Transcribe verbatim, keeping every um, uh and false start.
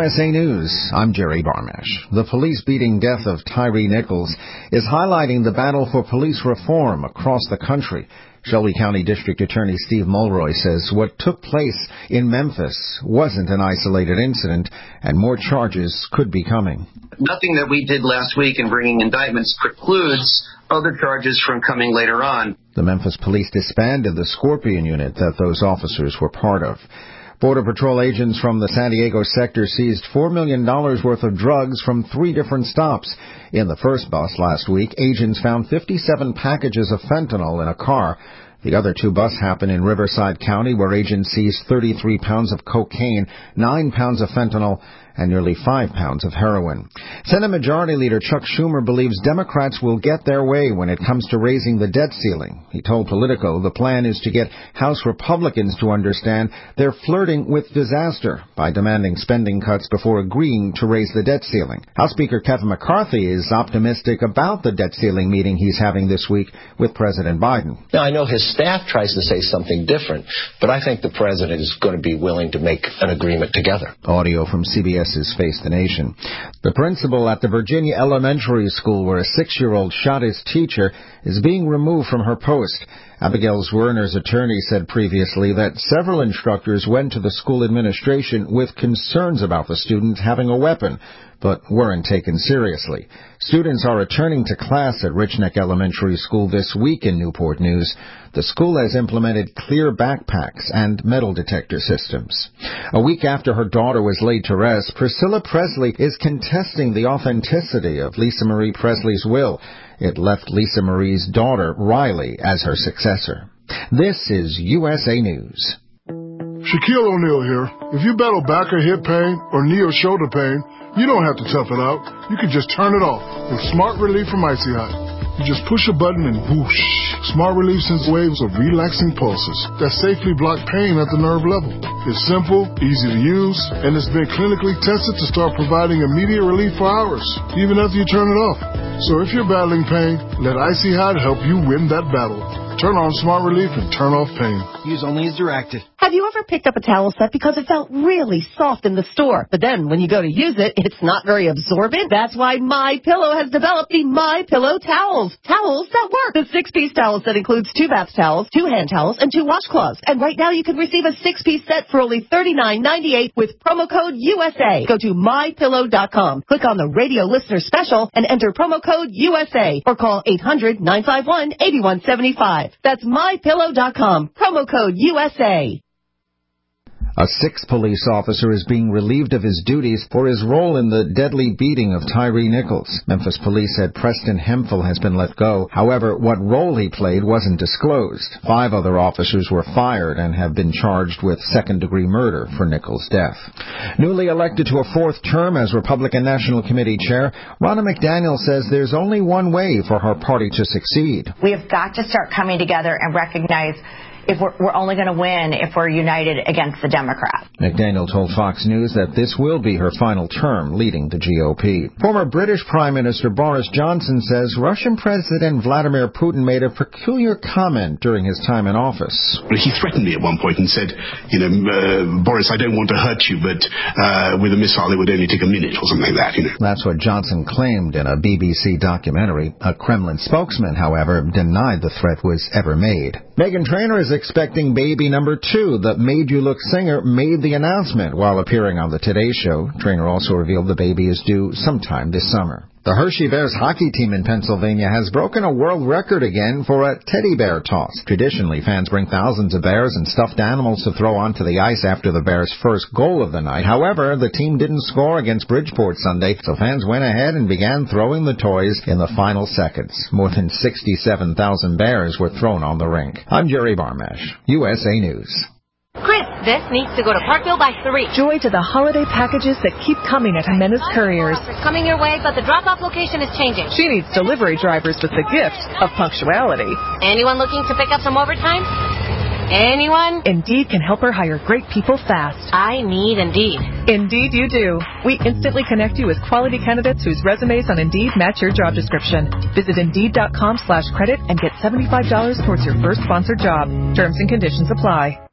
S A News, I'm Jerry Barmash. The police-beating death of Tyre Nichols is highlighting the battle for police reform across the country. Shelby County District Attorney Steve Mulroy says what took place in Memphis wasn't an isolated incident, and more charges could be coming. Nothing that we did last week in bringing indictments precludes other charges from coming later on. The Memphis police disbanded the Scorpion unit that those officers were part of. Border Patrol agents from the San Diego sector seized four million dollars worth of drugs from three different stops. In the first bus last week, agents found fifty-seven packages of fentanyl in a car. The other two busts happened in Riverside County, where agents seized thirty-three pounds of cocaine, nine pounds of fentanyl, and nearly five pounds of heroin. Senate Majority Leader Chuck Schumer believes Democrats will get their way when it comes to raising the debt ceiling. He told Politico the plan is to get House Republicans to understand they're flirting with disaster by demanding spending cuts before agreeing to raise the debt ceiling. House Speaker Kevin McCarthy is optimistic about the debt ceiling meeting he's having this week with President Biden. Now, I know his staff tries to say something different, but I think the president is going to be willing to make an agreement together. Audio from C B S has Face the Nation. The principal at the Virginia Elementary School where a six-year-old shot his teacher is being removed from her post. Abigail Werner's attorney said previously that several instructors went to the school administration with concerns about the student having a weapon, but weren't taken seriously. Students are returning to class at Rich Neck Elementary School this week in Newport News. The school has implemented clear backpacks and metal detector systems. A week after her daughter was laid to rest, Priscilla Presley is contesting the authenticity of Lisa Marie Presley's will. It left Lisa Marie's daughter, Riley, as her successor. This is U S A News. Shaquille O'Neal here. If you battle back or hip pain or knee or shoulder pain, you don't have to tough it out. You can just turn it off with Smart Relief from Icy Hot. You just push a button and whoosh. Smart Relief sends waves of relaxing pulses that safely block pain at the nerve level. It's simple, easy to use, and it's been clinically tested to start providing immediate relief for hours, even after you turn it off. So if you're battling pain, let Icy Hot help you win that battle. Turn on Smart Relief and turn off pain. Use only as directed. Have you ever picked up a towel set because it felt really soft in the store, but then when you go to use it, it's not very absorbent? That's why MyPillow has developed the MyPillow towels. Towels that work. The six-piece towel set includes two bath towels, two hand towels, and two washcloths. And right now you can receive a six-piece set for only thirty-nine ninety-eight with promo code U S A. Go to my pillow dot com, click on the radio listener special, and enter promo code U S A, or call eight hundred nine five one eight one seven five. That's my pillow dot com, promo code U S A. A sixth police officer is being relieved of his duties for his role in the deadly beating of Tyre Nichols. Memphis police said Preston Hemphill has been let go. However, what role he played wasn't disclosed. Five other officers were fired and have been charged with second-degree murder for Nichols' death. Newly elected to a fourth term as Republican National Committee Chair, Ronna McDaniel says there's only one way for her party to succeed. We have got to start coming together and recognize if we're, we're only going to win if we're united against the Democrats. McDaniel told Fox News that this will be her final term leading the G O P. Former British Prime Minister Boris Johnson says Russian President Vladimir Putin made a peculiar comment during his time in office. He threatened me at one point and said, you know, uh, Boris, I don't want to hurt you, but uh, with a missile it would only take a minute or something like that, you know. That's what Johnson claimed in a B B C documentary. A Kremlin spokesman, however, denied the threat was ever made. Meghan Trainor is expecting baby number two. The Made You Look singer made the announcement while appearing on the Today Show. Trainor also revealed the baby is due sometime this summer. The Hershey Bears hockey team in Pennsylvania has broken a world record again for a teddy bear toss. Traditionally, fans bring thousands of bears and stuffed animals to throw onto the ice after the Bears' first goal of the night. However, the team didn't score against Bridgeport Sunday, so fans went ahead and began throwing the toys in the final seconds. More than sixty-seven thousand bears were thrown on the rink. I'm Jerry Barmash, U S A News. Chris, this needs to go to Parkville by three. Joy to the holiday packages that keep coming at Jimenez Couriers. It's coming your way, but the drop-off location is changing. She needs delivery drivers with the gift of punctuality. Anyone looking to pick up some overtime? Anyone? Indeed can help her hire great people fast. I need Indeed. Indeed you do. We instantly connect you with quality candidates whose resumes on Indeed match your job description. Visit Indeed.com slash credit and get seventy-five dollars towards your first sponsored job. Terms and conditions apply.